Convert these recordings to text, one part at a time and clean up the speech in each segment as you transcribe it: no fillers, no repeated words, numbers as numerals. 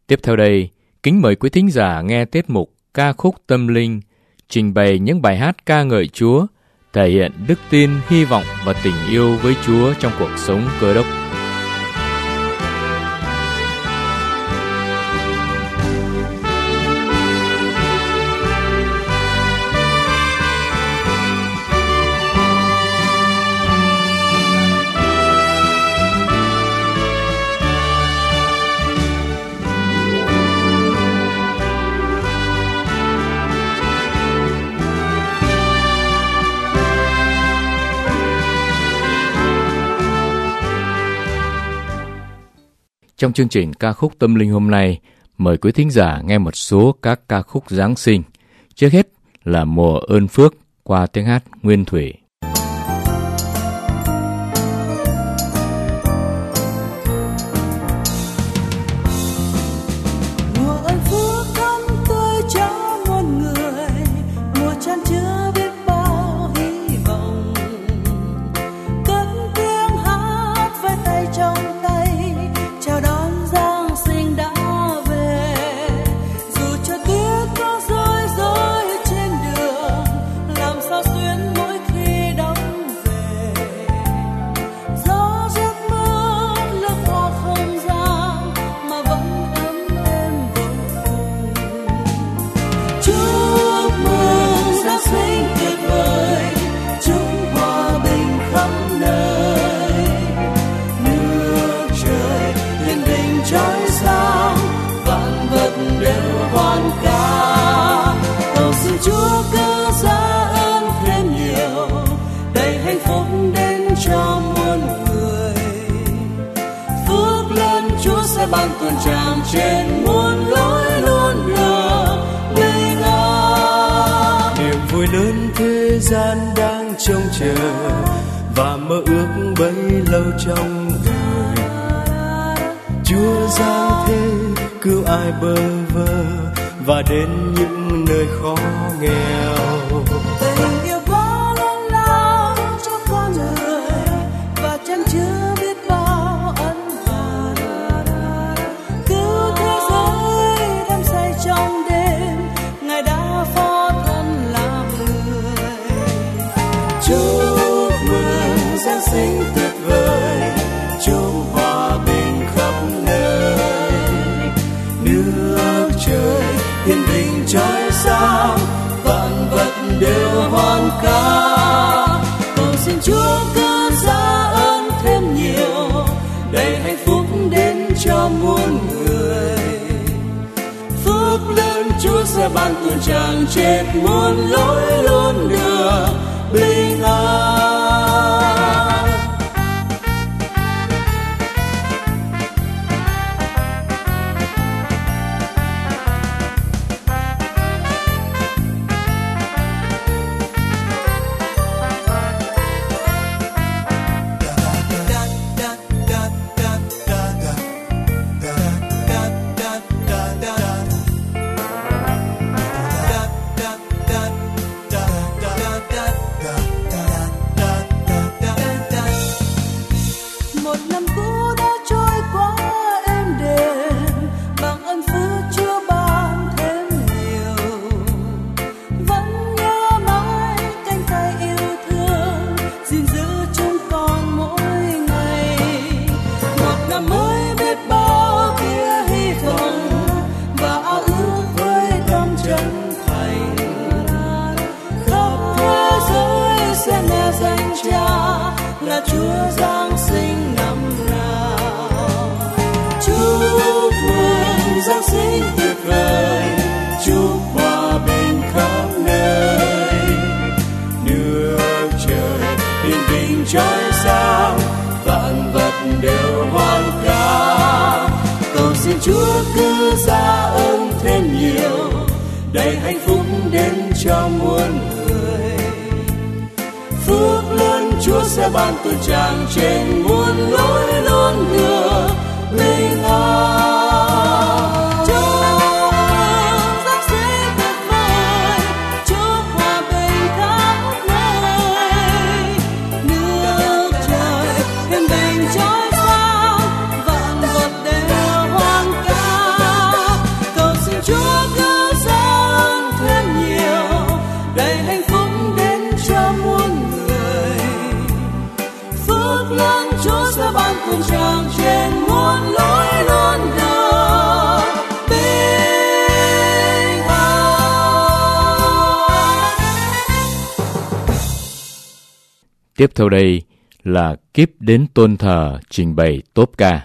Tiếp theo đây, kính mời quý thính giả nghe tiết mục Ca khúc tâm linh, trình bày những bài hát ca ngợi Chúa, thể hiện đức tin, hy vọng và tình yêu với Chúa trong cuộc sống Cơ Đốc. Trong chương trình ca khúc tâm linh hôm nay, mời quý thính giả nghe một số các ca khúc Giáng sinh. Trước hết là Mùa ơn phước qua tiếng hát Nguyên Thủy. Ban tuần tràn trên muôn lối luôn được bình an. Niềm vui lớn thế gian đang trông chờ và mơ ước bấy lâu trong đời. Chúa giáng thế cứu ai bơ vơ và đến những nơi khó nghèo. Tình yêu quá lớn lao cho con người và chan chứa biết bao ân. Trong đêm Ngài đã phó thân làm người. Chúc mừng Giáng sinh tuyệt vời, chúc hòa bình khắp nơi. Nước trời yên bình trói sáng, vạn vật đều hoan ca. Cầu xin Chúa cứ ra ơn thêm nhiều, đầy hạnh phúc đến cho muôn người. Phước lớn Chúa sẽ ban tuần tràn trên muôn lối luôn được bình an. Là Chúa giáng sinh năm nào. Chúc mừng Giáng sinh tuyệt vời, chúc hòa bình khắp nơi. Nước trời yên bình trói sáng, vạn vật đều hoan ca. Cầu xin Chúa cứ ra ơn thêm nhiều, đầy hạnh phúc đến cho muôn người. Phước lớn Chúa sẽ ban tuần tràn trên muôn lối luôn được bình an. Chúc mừng Giáng sinh tuyệt vời, chúc hòa bình khắp nơi. Nước trời yên bình trói sáng, vạn vật đều hoan ca. cùng chàng trên muôn lối lớn lao bình an. Tiếp theo đây là Kíp đến tôn thờ trình bày tốp ca.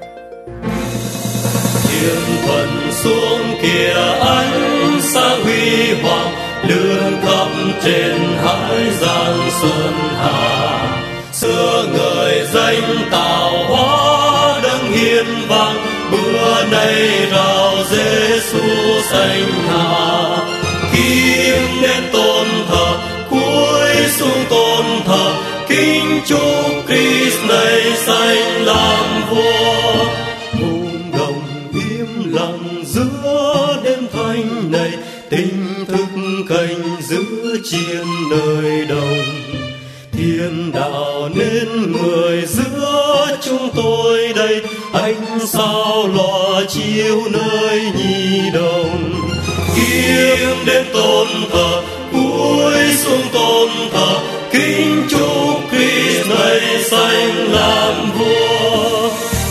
Thiên thần xuống kia ánh sáng huy hoàng, lượn khắp trên hải giang sơn hà. Xưa người danh tạo hóa đấng hiền vang, bữa nay rao Giêsu sanh hạ. Kim đến tôn thờ, cúi xuống tôn thờ, kính chúc Christ này sanh làm vua. Hùng đồng im lặng giữa đêm thanh này, tinh thức canh giữ chiên nơi đồng. Thiên đạo nên người giữa chúng tôi đây, ánh sao lòa chiếu nơi nhi đồng. Kiếm đến tôn thờ, cúi xuống tôn thờ, kính chúc Christ này sanh làm vua.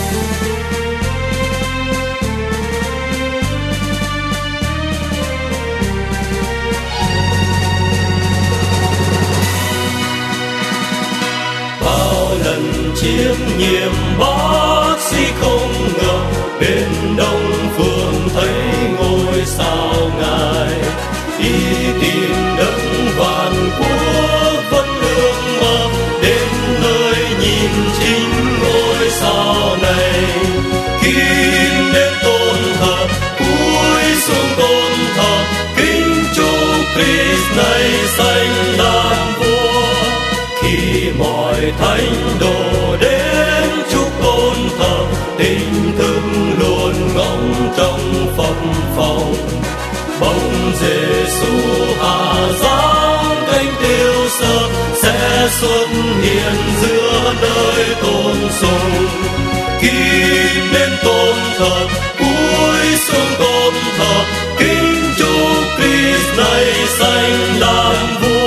Bao lần chiếm nhiệm bác sĩ không ngờ, bên đông phương thấy ngôi sao ngài. Đi tìm đấng vạn quốc vẫn ước mơ, đến nơi nhìn chính ngôi sao này. Kim đến tôn thờ, cúi xuống tôn thờ, kính chúc Christ này sanh làm vua. Khi mọi thánh đồ đến chúc tôn thờ, tình thương luôn ngóng trong phập phồng. Bóng Giêsu hạ giáng cánh tiêu sơ, sẽ xuất hiện giữa nơi tôn sùng. Kim đến tôn thờ, cúi xuống tôn thờ, kính chúc Christ này sanh làm vua.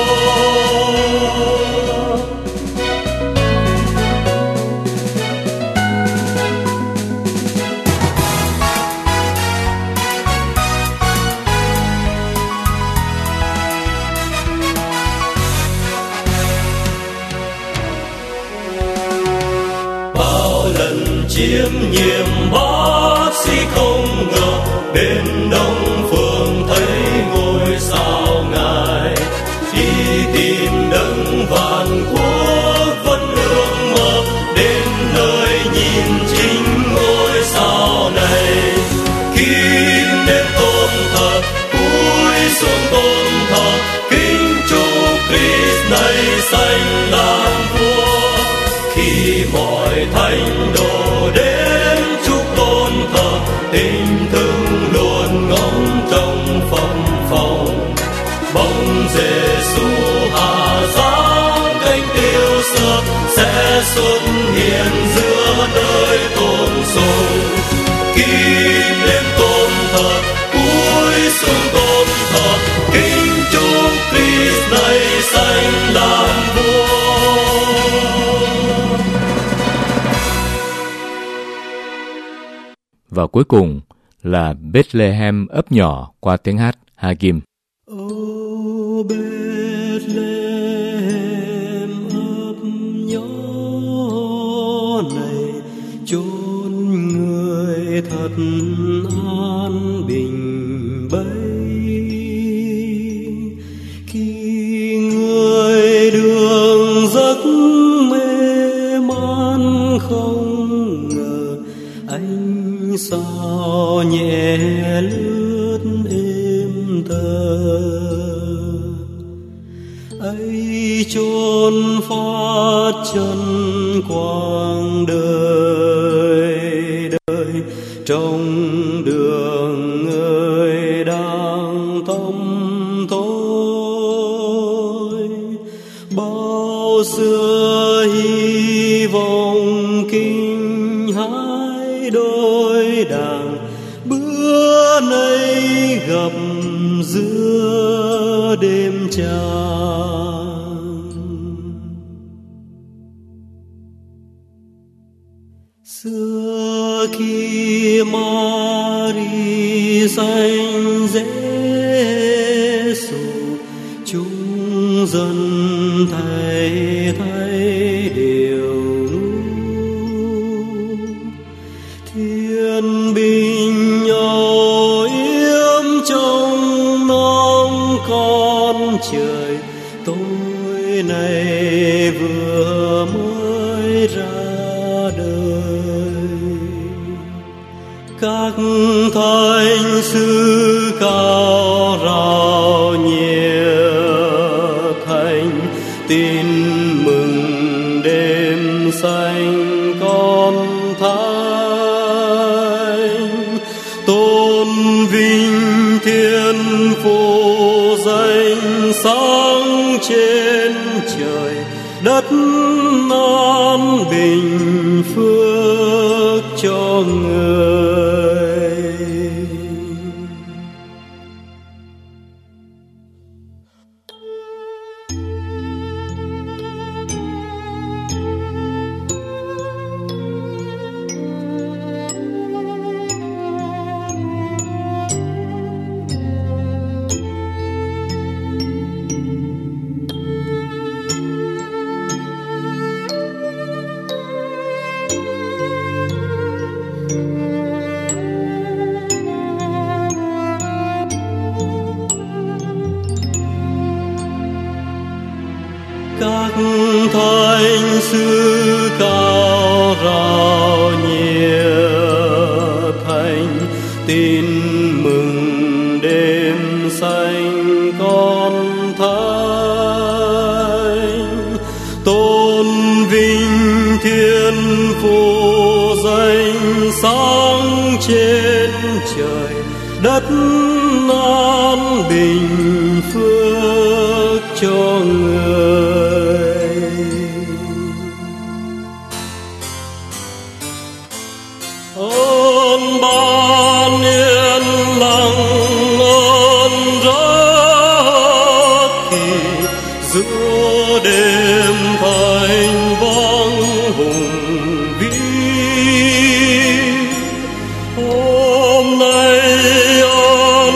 Chiếm nhiệm bác sĩ không ngờ, bên đông phương thấy ngôi sao ngài. Đi tìm đấng vạn quốc vẫn ước mơ, đến nơi nhìn chính ngôi sao này. Kim đến tôn thờ, cúi xuống tôn thờ, kính chúc Christ này sanh làm vua. Khi mọi thánh đồ đến chúc tôn thờ, tình thương luôn ngóng trong phập phồng. Bóng Giêsu hạ giáng cánh tiêu sơ, sẽ xuất hiện giữa nơi tôn sùng. Kim đến tôn thờ, cúi xuống tôn thờ, kính chúc Christ này sanh làm vua. Và cuối cùng là Bethlehem ấp nhỏ qua tiếng hát Hagim. Ô Bethlehem ấp nhỏ này, chốn người thật an bình bấy. Khi người đường giấc mê man không ngờ, ánh sao nhẹ lướt êm thơ. Ấy chốn phát chân quang đời đời, trong đường người đang tâm tối. Bao xưa hy vọng kinh hãi đôi đàng, bữa nay gặp giữa đêm trăng. chúng dân thầy đều thiên binh nhỏ yếm trong nắng con trời, tối nay vừa mới ra đời. Các thánh sứ cao rao nhiệt thánh tin mừng đêm xanh con thánh, tôn vinh thiên phụ danh sáng trên trời, đất an bình phước cho người. Các thánh sứ cao rao nhiệt thánh tin mừng đêm xanh con thánh, tôn vinh thiên phụ danh sáng trên trời, đất an bình phước cho người. Ơn ban yên lặng ơn rất kỳ, giữa đêm thanh vắng hùng vĩ. Hôm nay ơn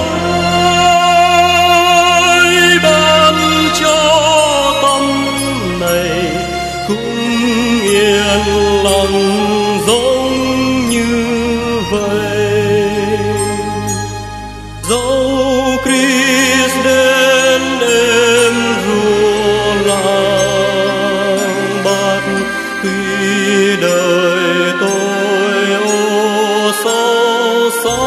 ấy ban cho tâm này cũng yên lặng giống như vậy. Dẫu Christ đến em rùa làng bát, tuy đời tôi ô sâu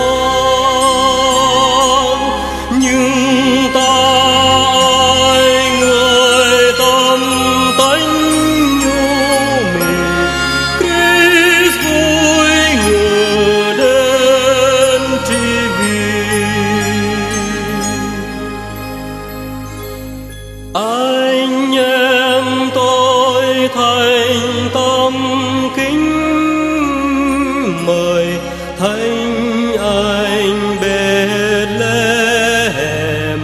sáng, nhưng ta ai người tâm tánh nhu mì, Christ vui ngựa đến tri vì. Anh em tôi thành tâm kính mời thánh anh Bethlehem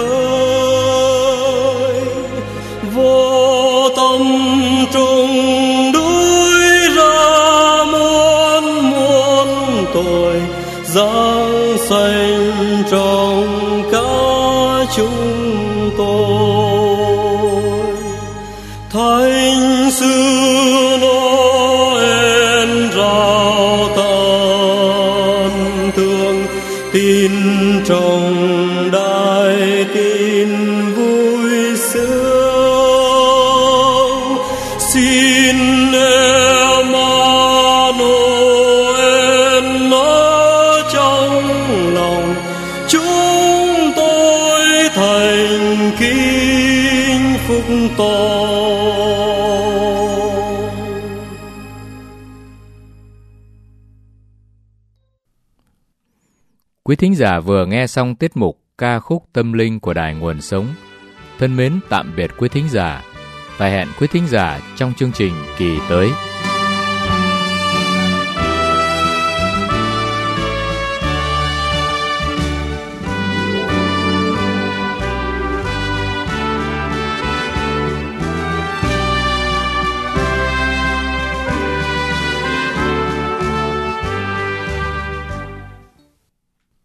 hỡi, vô tâm trung đuổi ra muôn muôn tội, giáng sanh trong cả chúng tôi. Thánh sứ Noel rao tận thương, tin trong đài tin vui sướng. Xin Emmanuel ở trong lòng chúng tôi thành kính phúc to. Quý thính giả vừa nghe xong tiết mục ca khúc tâm linh của Đài Nguồn Sống. Thân mến tạm biệt quý thính giả và hẹn quý thính giả trong chương trình kỳ tới.